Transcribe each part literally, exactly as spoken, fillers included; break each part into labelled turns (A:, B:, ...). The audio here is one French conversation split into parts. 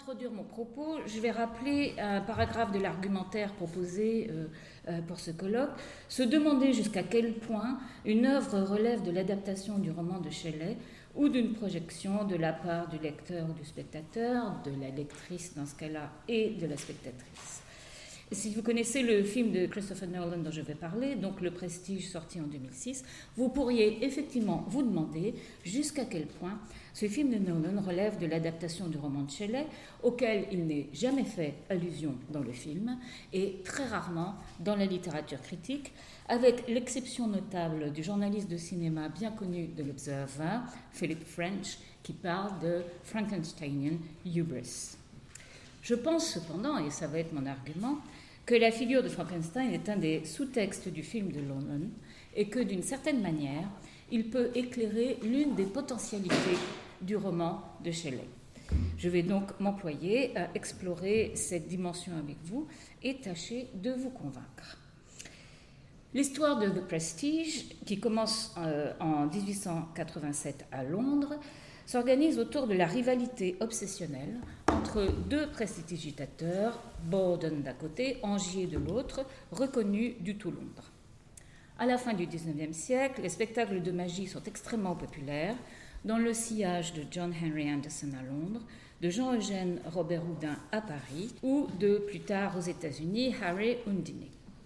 A: introduire mon propos, je vais rappeler un paragraphe de l'argumentaire proposé euh, euh, pour ce colloque. Se demander jusqu'à quel point une œuvre relève de l'adaptation du roman de Shelley ou d'une projection de la part du lecteur ou du spectateur, de la lectrice dans ce cas-là et de la spectatrice. Si vous connaissez le film de Christopher Nolan dont je vais parler, donc Le Prestige sorti en deux mille six, vous pourriez effectivement vous demander jusqu'à quel point ce film de Nolan relève de l'adaptation du roman de Shelley, auquel il n'est jamais fait allusion dans le film et très rarement dans la littérature critique, avec l'exception notable du journaliste de cinéma bien connu de l'Observer, Philip French, qui parle de Frankensteinian hubris. Je pense cependant, et ça va être mon argument, que la figure de Frankenstein est un des sous-textes du film de Nolan et que, d'une certaine manière, il peut éclairer l'une des potentialités du roman de Shelley. Je vais donc m'employer à explorer cette dimension avec vous et tâcher de vous convaincre. L'histoire de The Prestige, qui commence euh, en dix-huit cent quatre-vingt-sept à Londres, s'organise autour de la rivalité obsessionnelle entre deux prestidigitateurs, Borden d'un côté, Angier de l'autre, reconnus du tout Londres. À la fin du dix-neuvième siècle, les spectacles de magie sont extrêmement populaires dans le sillage de John Henry Anderson à Londres, de Jean-Eugène Robert Houdin à Paris ou de, plus tard aux États-Unis, Harry Houdini.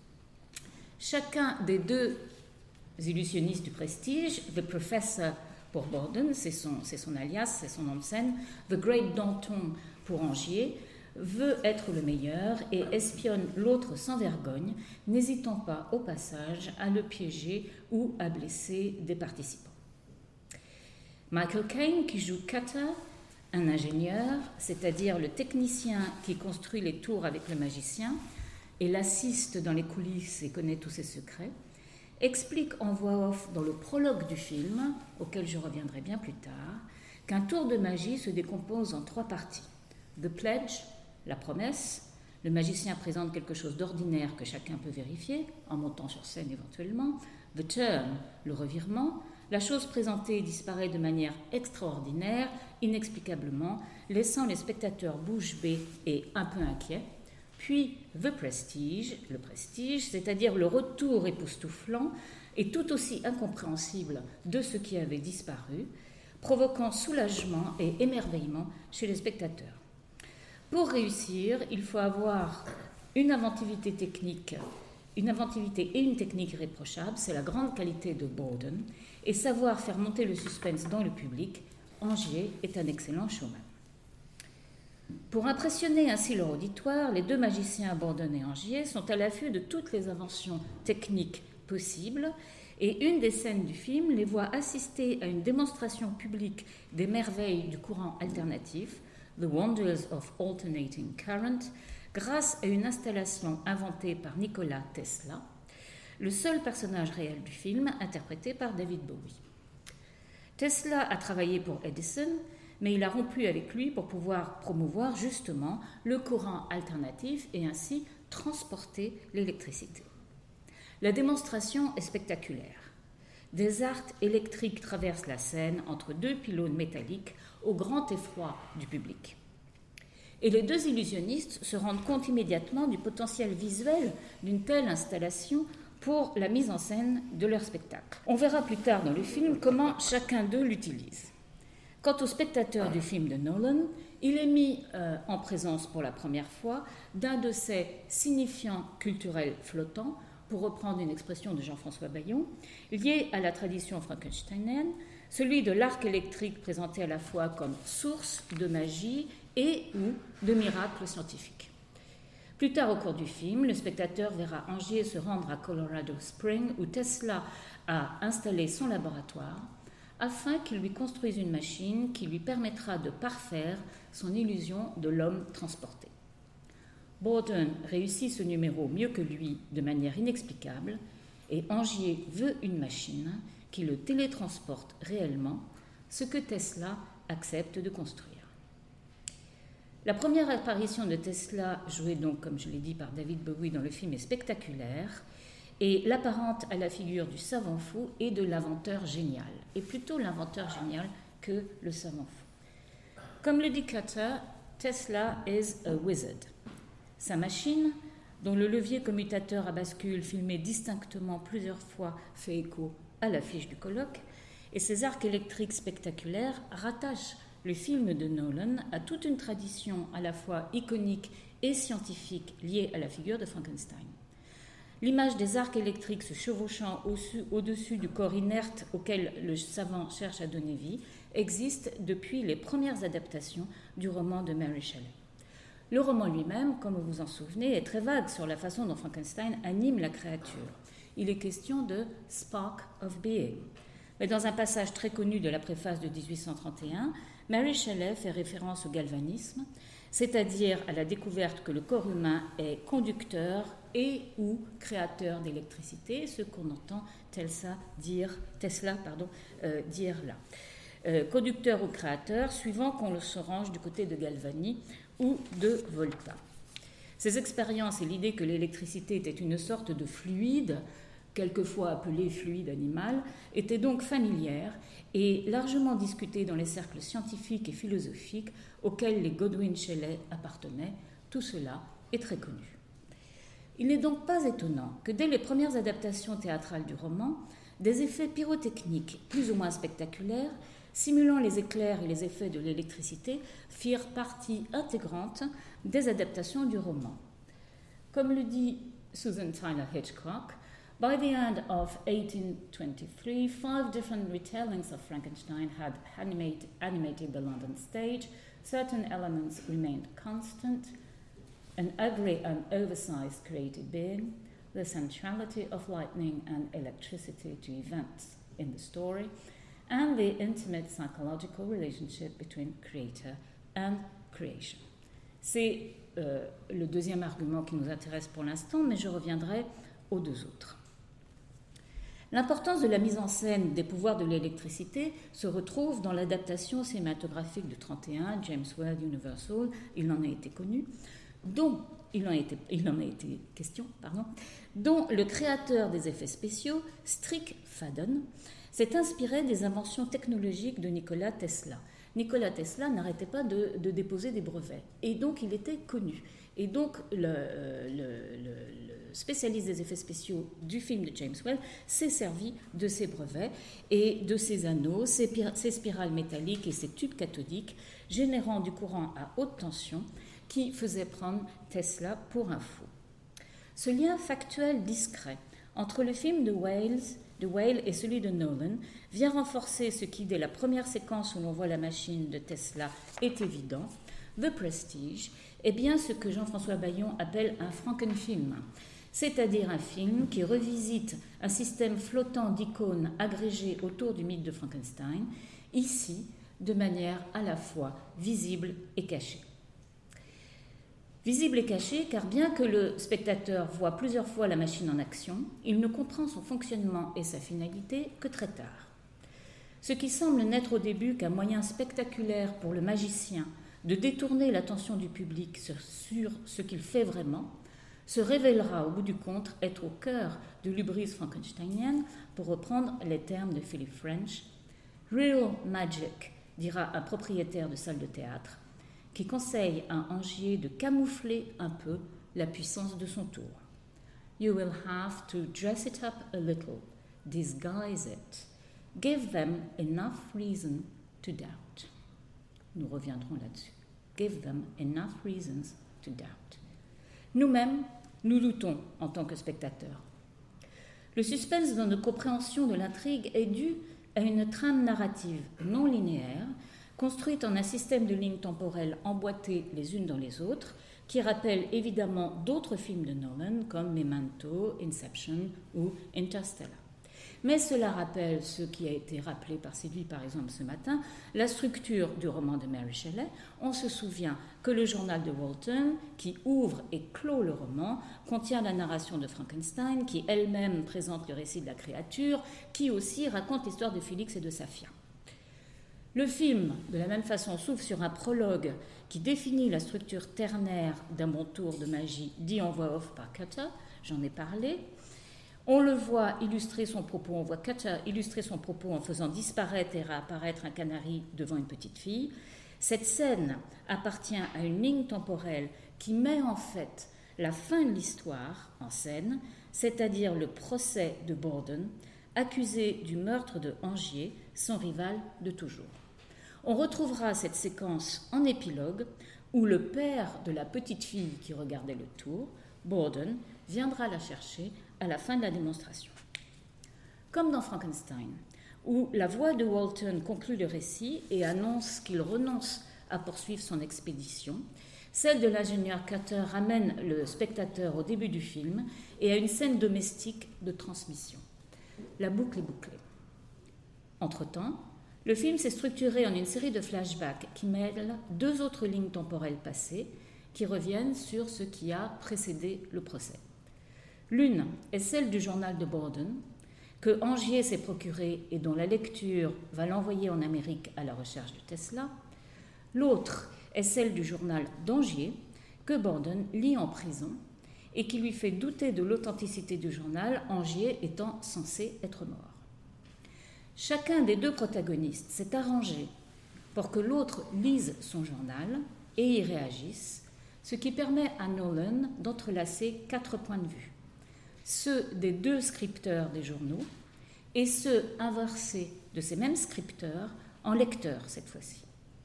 A: Chacun des deux illusionnistes du Prestige, The Professor pour Borden, c'est son, c'est son alias, c'est son nom de scène, The Great Danton pour Angier, veut être le meilleur et espionne l'autre sans vergogne, n'hésitant pas au passage à le piéger ou à blesser des participants. Michael Caine, qui joue Cutter, un ingénieur, c'est-à-dire le technicien qui construit les tours avec le magicien et l'assiste dans les coulisses et connaît tous ses secrets, explique en voix off dans le prologue du film, auquel je reviendrai bien plus tard, qu'un tour de magie se décompose en trois parties. The Pledge, la promesse, le magicien présente quelque chose d'ordinaire que chacun peut vérifier, en montant sur scène éventuellement. The Turn, le revirement, la chose présentée disparaît de manière extraordinaire, inexplicablement, laissant les spectateurs bouche bée et un peu inquiets. Puis The Prestige, le prestige, c'est-à-dire le retour époustouflant et tout aussi incompréhensible de ce qui avait disparu, provoquant soulagement et émerveillement chez les spectateurs. Pour réussir, il faut avoir une inventivité technique, une inventivité et une technique irréprochables, c'est la grande qualité de Borden, et savoir faire monter le suspense dans le public. Angier est un excellent showman. Pour impressionner ainsi leur auditoire, les deux magiciens Borden et Angier sont à l'affût de toutes les inventions techniques possibles et une des scènes du film les voit assister à une démonstration publique des merveilles du courant alternatif, The Wonders of Alternating Current, grâce à une installation inventée par Nikola Tesla, le seul personnage réel du film interprété par David Bowie. Tesla a travaillé pour Edison, mais il a rompu avec lui pour pouvoir promouvoir justement le courant alternatif et ainsi transporter l'électricité. La démonstration est spectaculaire. Des arcs électriques traversent la scène entre deux pylônes métalliques au grand effroi du public. Et les deux illusionnistes se rendent compte immédiatement du potentiel visuel d'une telle installation pour la mise en scène de leur spectacle. On verra plus tard dans le film comment chacun d'eux l'utilise. Quant au spectateur du film de Nolan, il est mis euh, en présence pour la première fois d'un de ces signifiants culturels flottants, pour reprendre une expression de Jean-François Bayon, lié à la tradition frankensteinienne, celui de l'arc électrique présenté à la fois comme source de magie et ou de miracle scientifique. Plus tard au cours du film, le spectateur verra Angier se rendre à Colorado Springs où Tesla a installé son laboratoire afin qu'il lui construise une machine qui lui permettra de parfaire son illusion de l'homme transporté. Borden réussit ce numéro mieux que lui de manière inexplicable et Angier veut une machine qui le télétransporte réellement, ce que Tesla accepte de construire. La première apparition de Tesla, jouée donc, comme je l'ai dit, par David Bowie dans le film, est spectaculaire et l'apparente à la figure du savant fou et de l'inventeur génial, et plutôt l'inventeur génial que le savant fou. Comme le dit Cutter, Tesla is a wizard. Sa machine, dont le levier commutateur à bascule filmé distinctement plusieurs fois fait écho à l'affiche du colloque, et ses arcs électriques spectaculaires rattachent le film de Nolan à toute une tradition à la fois iconique et scientifique liée à la figure de Frankenstein. L'image des arcs électriques se chevauchant au-dessus du corps inerte auquel le savant cherche à donner vie existe depuis les premières adaptations du roman de Mary Shelley. Le roman lui-même, comme vous vous en souvenez, est très vague sur la façon dont Frankenstein anime la créature. Il est question de « spark of being ». Mais dans un passage très connu de la préface de dix-huit cent trente et un, Mary Shelley fait référence au galvanisme, c'est-à-dire à la découverte que le corps humain est conducteur et ou créateur d'électricité, ce qu'on entend Tesla dire, Tesla, pardon, euh, dire là. Euh, conducteur ou créateur, suivant qu'on se range du côté de Galvani ou de Volta. Ces expériences et l'idée que l'électricité était une sorte de fluide, quelquefois appelé fluide animal, étaient donc familières et largement discutées dans les cercles scientifiques et philosophiques auxquels les Godwin Shelley appartenaient. Tout cela est très connu. Il n'est donc pas étonnant que dès les premières adaptations théâtrales du roman, des effets pyrotechniques plus ou moins spectaculaires, simulant les éclairs et les effets de l'électricité, firent partie intégrante des adaptations du roman. Comme le dit Susan Tyler Hitchcock, by the end of eighteen twenty-three, five different retellings of Frankenstein had animate, animated the London stage. Certain elements remained constant. An ugly and oversized created being, the centrality of lightning and electricity to events in the story, and the intimate psychological relationship between creator and creation. C'est euh, le deuxième argument qui nous intéresse pour l'instant, mais je reviendrai aux deux autres. L'importance de la mise en scène des pouvoirs de l'électricité se retrouve dans l'adaptation cinématographique de trente et un, James Whale Universal, il en a été connu, dont il en a été, il en a été question, pardon, dont le créateur des effets spéciaux, Strick Faden, s'est inspiré des inventions technologiques de Nikola Tesla. Nikola Tesla n'arrêtait pas de, de déposer des brevets, et donc il était connu. Et donc le, le, le, le spécialiste des effets spéciaux du film de James Whale s'est servi de ces brevets et de ces anneaux, ces, ces spirales métalliques et ces tubes cathodiques, générant du courant à haute tension qui faisait prendre Tesla pour un fou. Ce lien factuel discret entre le film de Whale, de Whale et celui de Nolan vient renforcer ce qui, dès la première séquence où l'on voit la machine de Tesla, est évident. The Prestige est bien ce que Jean-François Bayon appelle un Frankenfilm, c'est-à-dire un film qui revisite un système flottant d'icônes agrégées autour du mythe de Frankenstein, ici de manière à la fois visible et cachée. Visible et cachée, car bien que le spectateur voit plusieurs fois la machine en action, il ne comprend son fonctionnement et sa finalité que très tard. Ce qui semble n'être au début qu'un moyen spectaculaire pour le magicien de détourner l'attention du public sur, sur ce qu'il fait vraiment, se révélera au bout du compte être au cœur de l'hubris frankensteinienne, pour reprendre les termes de Philip French. Real magic, dira un propriétaire de salle de théâtre, qui conseille à un angier de camoufler un peu la puissance de son tour. You will have to dress it up a little, disguise it, give them enough reason to doubt. Nous reviendrons là-dessus. Give them enough reasons to doubt. Nous-mêmes, nous doutons en tant que spectateurs. Le suspense dans notre compréhension de l'intrigue est dû à une trame narrative non linéaire, construite en un système de lignes temporelles emboîtées les unes dans les autres, qui rappelle évidemment d'autres films de Nolan comme Memento, Inception ou Interstellar. Mais cela rappelle ce qui a été rappelé par Sylvie, par exemple, ce matin, la structure du roman de Mary Shelley. On se souvient que le journal de Walton, qui ouvre et clôt le roman, contient la narration de Frankenstein, qui elle-même présente le récit de la créature, qui aussi raconte l'histoire de Félix et de Safia. Le film, de la même façon, s'ouvre sur un prologue qui définit la structure ternaire d'un bon tour de magie dit en voix off par Cutter, j'en ai parlé. On le voit illustrer son propos, on voit Cutter illustrer son propos en faisant disparaître et réapparaître un canari devant une petite fille. Cette scène appartient à une ligne temporelle qui met en fait la fin de l'histoire en scène, c'est-à-dire le procès de Borden, accusé du meurtre de Angier, son rival de toujours. On retrouvera cette séquence en épilogue où le père de la petite fille qui regardait le tour, Borden, viendra la chercher à la fin de la démonstration. Comme dans Frankenstein, où la voix de Walton conclut le récit et annonce qu'il renonce à poursuivre son expédition, celle de l'ingénieur Cutter ramène le spectateur au début du film et à une scène domestique de transmission. La boucle est bouclée. Entre-temps, le film s'est structuré en une série de flashbacks qui mêlent deux autres lignes temporelles passées qui reviennent sur ce qui a précédé le procès. L'une est celle du journal de Borden, que Angier s'est procuré et dont la lecture va l'envoyer en Amérique à la recherche de Tesla. L'autre est celle du journal d'Angier, que Borden lit en prison et qui lui fait douter de l'authenticité du journal, Angier étant censé être mort. Chacun des deux protagonistes s'est arrangé pour que l'autre lise son journal et y réagisse, ce qui permet à Nolan d'entrelacer quatre points de vue, ceux des deux scripteurs des journaux et ceux inversés de ces mêmes scripteurs en lecteurs cette fois-ci.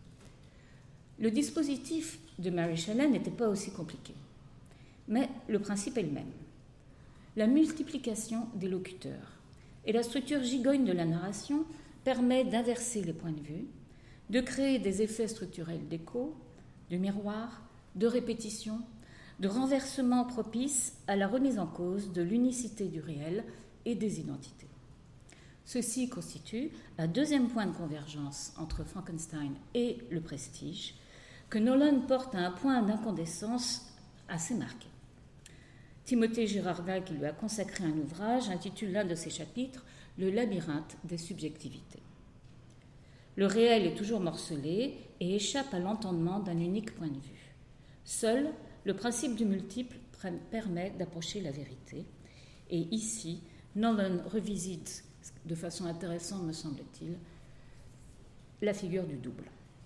A: Le dispositif de Mary Shelley n'était pas aussi compliqué, mais le principe est le même. La multiplication des locuteurs et la structure gigogne de la narration permet d'inverser les points de vue, de créer des effets structurels d'écho, de miroir, de répétition, de renversement propice à la remise en cause de l'unicité du réel et des identités. Ceci constitue un deuxième point de convergence entre Frankenstein et Le Prestige, que Nolan porte à un point d'incandescence assez marqué. Timothée Girardin, qui lui a consacré un ouvrage, intitule l'un de ses chapitres « Le labyrinthe des subjectivités ». Le réel est toujours morcelé et échappe à l'entendement d'un unique point de vue. Seul le principe du multiple permet d'approcher la vérité. Et ici, Nolan revisite de façon intéressante, me semble-t-il, la figure du double.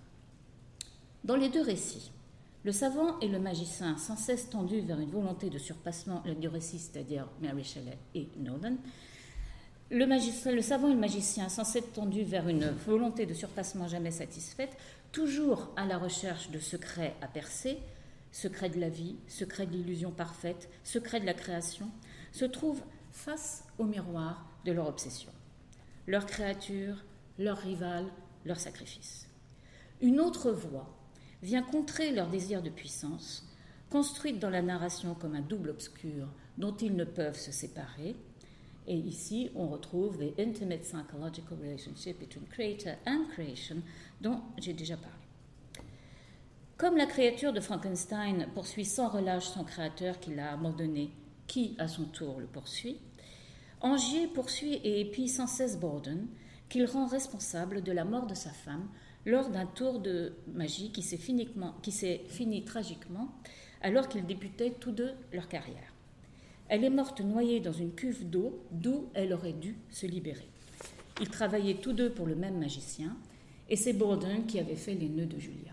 A: Dans les deux récits, le savant et le magicien, sans cesse tendus vers une volonté de surpassement du récit, c'est-à-dire Mary Shelley et Nolan, le, magicien, le savant et le magicien, sans cesse tendus vers une volonté de surpassement jamais satisfaite, toujours à la recherche de secrets à percer, secrets de la vie, secrets de l'illusion parfaite, secrets de la création, se trouvent face au miroir de leur obsession, leur créature, leur rival, leur sacrifice. Une autre voie vient contrer leur désir de puissance, construite dans la narration comme un double obscur dont ils ne peuvent se séparer. Et ici, on retrouve the intimate psychological relationship between creator and creation dont j'ai déjà parlé. Comme la créature de Frankenstein poursuit sans relâche son créateur qui l'a abandonné, qui, à son tour, le poursuit, Angier poursuit et épie sans cesse Borden, qu'il rend responsable de la mort de sa femme lors d'un tour de magie qui s'est, qui s'est fini tragiquement alors qu'ils débutaient tous deux leur carrière. Elle est morte noyée dans une cuve d'eau d'où elle aurait dû se libérer. Ils travaillaient tous deux pour le même magicien et c'est Borden qui avait fait les nœuds de Julia.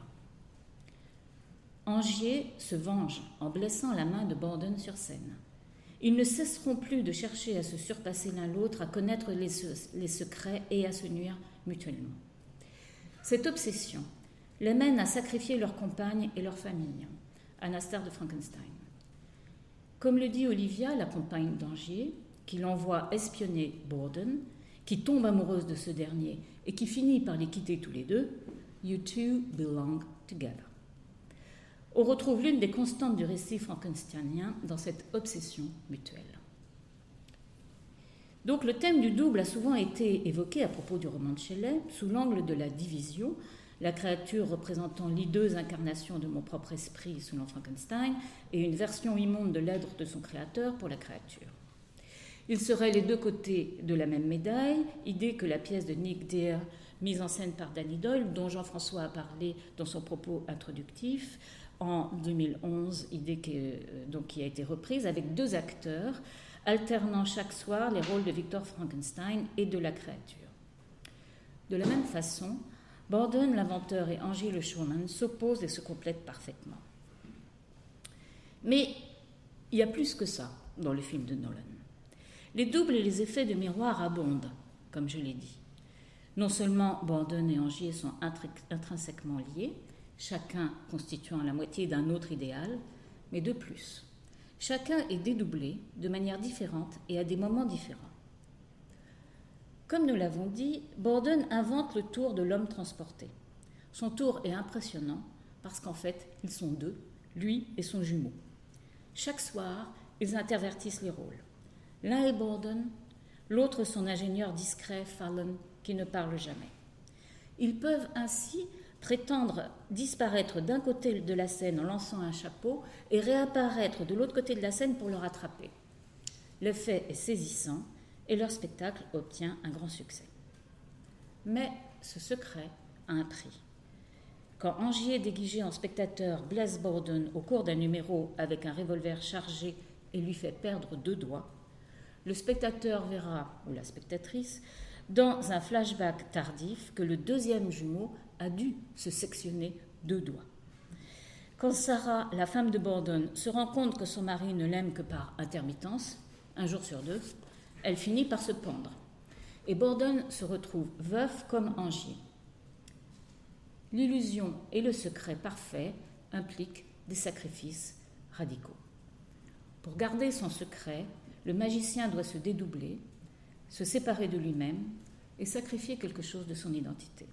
A: Angier se venge en blessant la main de Borden sur scène. Ils ne cesseront plus de chercher à se surpasser l'un l'autre, à connaître les, les secrets et à se nuire mutuellement. Cette obsession les mène à sacrifier leur compagne et leur famille, à l'instar de Frankenstein. Comme le dit Olivia, la compagne d'Angier, qui l'envoie espionner Borden, qui tombe amoureuse de ce dernier et qui finit par les quitter tous les deux, « You two belong together ». On retrouve l'une des constantes du récit frankensteinien dans cette obsession mutuelle. Donc le thème du double a souvent été évoqué à propos du roman de Shelley sous l'angle de la division, la créature représentant l'hideuse incarnation de mon propre esprit selon Frankenstein et une version immonde de l'être de son créateur pour la créature. Ils seraient les deux côtés de la même médaille, idée que la pièce de Nick Dear, mise en scène par Danny Doyle, dont Jean-François a parlé dans son propos introductif, en deux mille onze, idée qui, euh, donc, qui a été reprise avec deux acteurs, alternant chaque soir les rôles de Victor Frankenstein et de la créature. De la même façon, Borden, l'inventeur, et Angier, le showman, s'opposent et se complètent parfaitement. Mais il y a plus que ça dans le film de Nolan. Les doubles et les effets de miroir abondent, comme je l'ai dit. Non seulement Borden et Angier sont intrinsèquement liés, chacun constituant la moitié d'un autre idéal, mais de plus, chacun est dédoublé de manière différente et à des moments différents. Comme nous l'avons dit, Borden invente le tour de l'homme transporté. Son tour est impressionnant parce qu'en fait, ils sont deux, lui et son jumeau. Chaque soir, ils intervertissent les rôles. L'un est Borden, l'autre son ingénieur discret, Fallon, qui ne parle jamais. Ils peuvent ainsi prétendre disparaître d'un côté de la scène en lançant un chapeau et réapparaître de l'autre côté de la scène pour le rattraper. L'effet est saisissant et leur spectacle obtient un grand succès. Mais ce secret a un prix. Quand Angier, déguisé en spectateur, blesse Borden au cours d'un numéro avec un revolver chargé et lui fait perdre deux doigts, le spectateur verra, ou la spectatrice, dans un flashback tardif que le deuxième jumeau a dû se sectionner deux doigts. Quand Sarah, la femme de Borden, se rend compte que son mari ne l'aime que par intermittence, un jour sur deux, elle finit par se pendre. Et Borden se retrouve veuf comme Angier. L'illusion et le secret parfait impliquent des sacrifices radicaux. Pour garder son secret, le magicien doit se dédoubler, se séparer de lui-même et sacrifier quelque chose de son identité.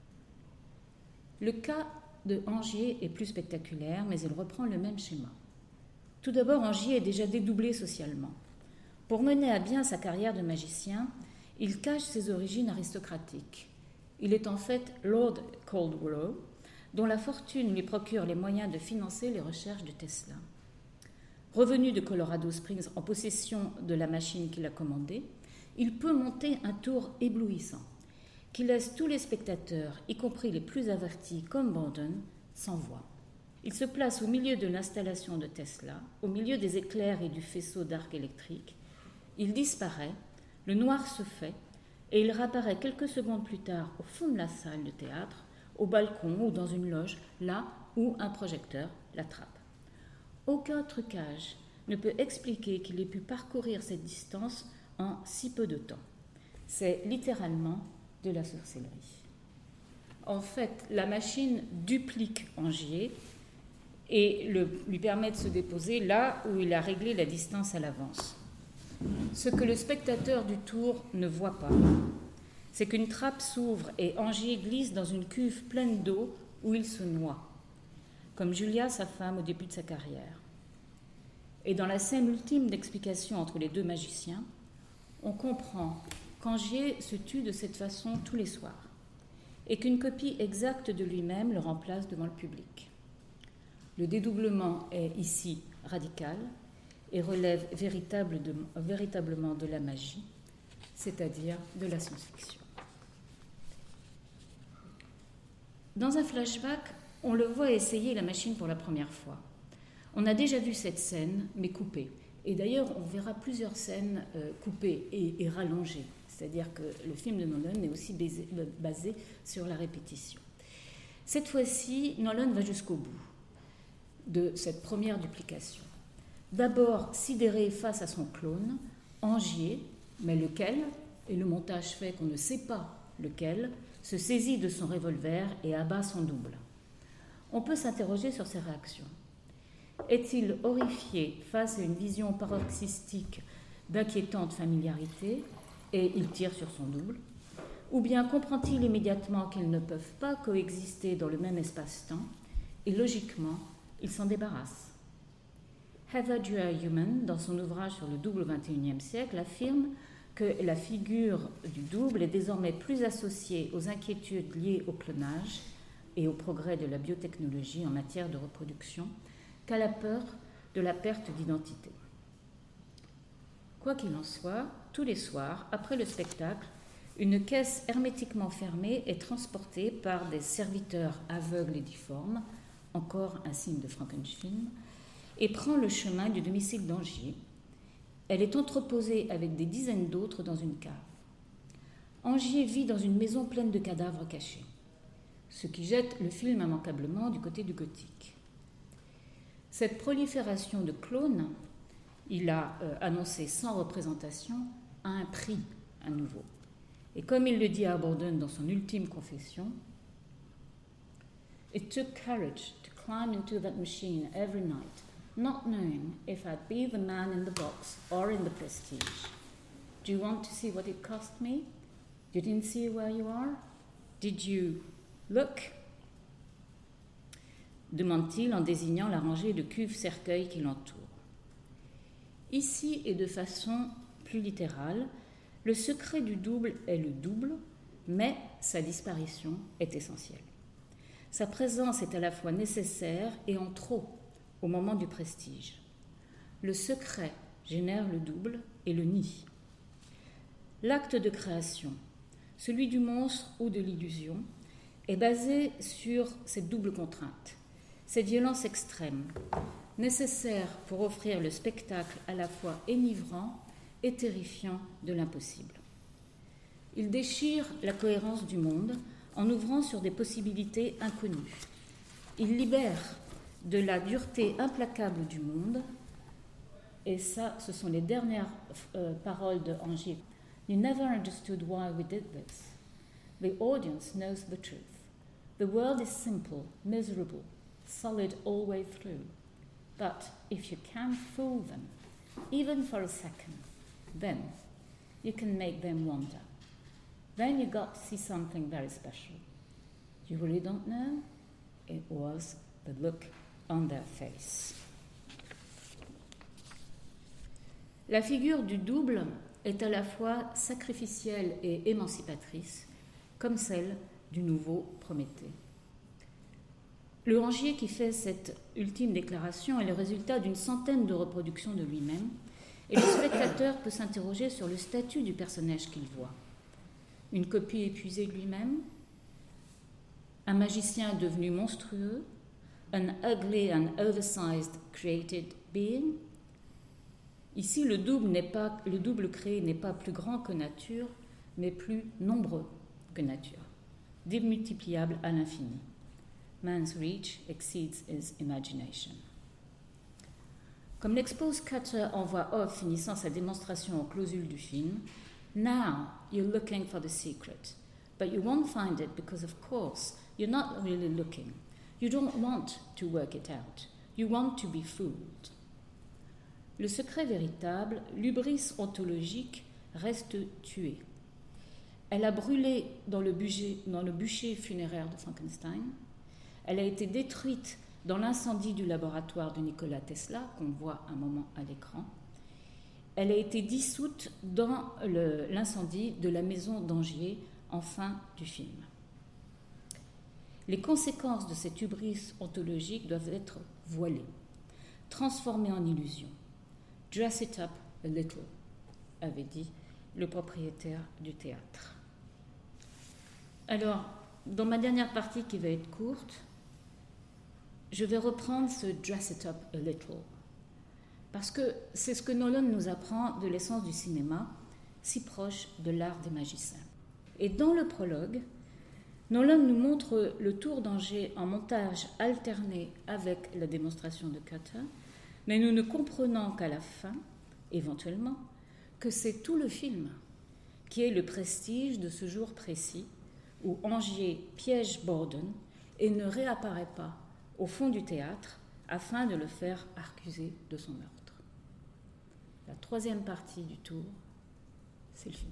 A: Le cas de Angier est plus spectaculaire, mais il reprend le même schéma. Tout d'abord, Angier est déjà dédoublé socialement. Pour mener à bien sa carrière de magicien, il cache ses origines aristocratiques. Il est en fait Lord Coldwell, dont la fortune lui procure les moyens de financer les recherches de Tesla. Revenu de Colorado Springs en possession de la machine qu'il a commandée, il peut monter un tour éblouissant, qui laisse tous les spectateurs, y compris les plus avertis comme Borden, sans voix. Il se place au milieu de l'installation de Tesla, au milieu des éclairs et du faisceau d'arc électrique. Il disparaît, le noir se fait, et il réapparaît quelques secondes plus tard au fond de la salle de théâtre, au balcon ou dans une loge, là où un projecteur l'attrape. Aucun trucage ne peut expliquer qu'il ait pu parcourir cette distance en si peu de temps. C'est littéralement de la sorcellerie. En fait, la machine duplique Angier et le, lui permet de se déposer là où il a réglé la distance à l'avance. Ce que le spectateur du tour ne voit pas, c'est qu'une trappe s'ouvre et Angier glisse dans une cuve pleine d'eau où il se noie, comme Julia, sa femme, au début de sa carrière. Et dans la scène ultime d'explication entre les deux magiciens, on comprend qu'Angier se tue de cette façon tous les soirs et qu'une copie exacte de lui-même le remplace devant le public. Le dédoublement est ici radical et relève véritable de, véritablement de la magie, c'est-à-dire de la science-fiction. Dans un flashback, on le voit essayer la machine pour la première fois. On a déjà vu cette scène, mais coupée. Et d'ailleurs, on verra plusieurs scènes euh, coupées et, et rallongées. C'est-à-dire que le film de Nolan est aussi basé, basé sur la répétition. Cette fois-ci, Nolan va jusqu'au bout de cette première duplication. D'abord, sidéré face à son clone, Angier, mais lequel, et le montage fait qu'on ne sait pas lequel, se saisit de son revolver et abat son double. On peut s'interroger sur ses réactions. Est-il horrifié face à une vision paroxystique d'inquiétante familiarité et il tire sur son double? Ou bien comprend-il immédiatement qu'ils ne peuvent pas coexister dans le même espace-temps et logiquement, il s'en débarrasse? Heather Dwyer-Human, dans son ouvrage sur le double au vingt et unième siècle, affirme que la figure du double est désormais plus associée aux inquiétudes liées au clonage et au progrès de la biotechnologie en matière de reproduction qu'à la peur de la perte d'identité. Quoi qu'il en soit, tous les soirs, après le spectacle, une caisse hermétiquement fermée est transportée par des serviteurs aveugles et difformes, encore un signe de Frankenstein, et prend le chemin du domicile d'Angier. Elle est entreposée avec des dizaines d'autres dans une cave. Angier vit dans une maison pleine de cadavres cachés. ce qui jette le film immanquablement du côté du gothique. Cette prolifération de clones, il a euh, annoncé sans représentation, a un prix à nouveau. Et comme il le dit à Borden dans son ultime confession, It took courage to climb into that machine every night, not knowing if I'd be the man in the box or in the prestige. Do you want to see what it cost me? You didn't see where you are? Did you look? Demande-t-il en désignant la rangée de cuves-cercueils qui l'entourent. Ici, et de façon plus littérale, le secret du double est le double, mais sa disparition est essentielle. Sa présence est à la fois nécessaire et en trop au moment du prestige. Le secret génère le double et le nie. L'acte de création, celui du monstre ou de l'illusion, est basé sur cette double contrainte, cette violence extrême, nécessaire pour offrir le spectacle à la fois enivrant et terrifiant de l'impossible. Il déchire la cohérence du monde en ouvrant sur des possibilités inconnues. Il libère de la dureté implacable du monde, et ça, ce sont les dernières euh, paroles de Angier. You never understood why we did this. The audience knows the truth. The world is simple, miserable, solid all the way through. But if you can fool them, even for a second, then you can make them wonder. Then you got to see something very special. You really don't know? It was the look on their face. La figure du double est à la fois sacrificielle et émancipatrice, comme celle du nouveau Prométhée. Le Rangier qui fait cette ultime déclaration est le résultat d'une centaine de reproductions de lui-même, et le spectateur peut s'interroger sur le statut du personnage qu'il voit. Une copie épuisée de lui-même, un magicien devenu monstrueux, an ugly and oversized created being. Ici, le double, n'est pas, le double créé n'est pas plus grand que nature, mais plus nombreux que nature, démultipliable à l'infini. Man's reach exceeds his imagination. Comme l'expose Cutter en voix off finissant sa démonstration en clausule du film, Now you're looking for the secret, but you won't find it because, of course, you're not really looking. You don't want to work it out. You want to be fooled. Le secret véritable, l'hubris ontologique, reste tué. Elle a brûlé dans le, bûcher, dans le bûcher funéraire de Frankenstein. Elle a été détruite dans l'incendie du laboratoire de Nikola Tesla, qu'on voit un moment à l'écran. Elle a été dissoute dans le, l'incendie de la maison d'Angier en fin du film. Les conséquences de cette hubris ontologique doivent être voilées, transformées en illusion. Dress it up a little, avait dit le propriétaire du théâtre. Alors, dans ma dernière partie qui va être courte, je vais reprendre ce dress it up a little, parce que c'est ce que Nolan nous apprend de l'essence du cinéma, si proche de l'art des magiciens. Et dans le prologue, Nolan nous montre le tour d'Angers en montage alterné avec la démonstration de Cutter, mais nous ne comprenons qu'à la fin, éventuellement, que c'est tout le film qui est le prestige de ce jour précis où Angier piège Borden et ne réapparaît pas au fond du théâtre afin de le faire accuser de son meurtre. La troisième partie du tour, c'est le film.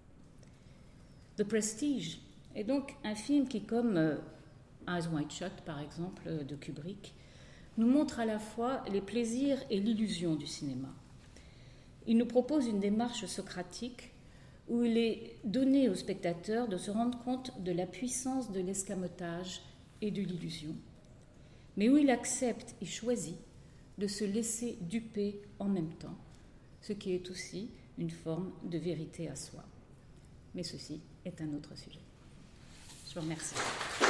A: The Prestige est donc un film qui, comme euh, Eyes Wide Shut, par exemple, euh, de Kubrick, nous montre à la fois les plaisirs et l'illusion du cinéma. Il nous propose une démarche socratique où il est donné au spectateur de se rendre compte de la puissance de l'escamotage et de l'illusion, mais où il accepte et choisit de se laisser duper en même temps, ce qui est aussi une forme de vérité à soi. Mais ceci est un autre sujet. Je vous remercie.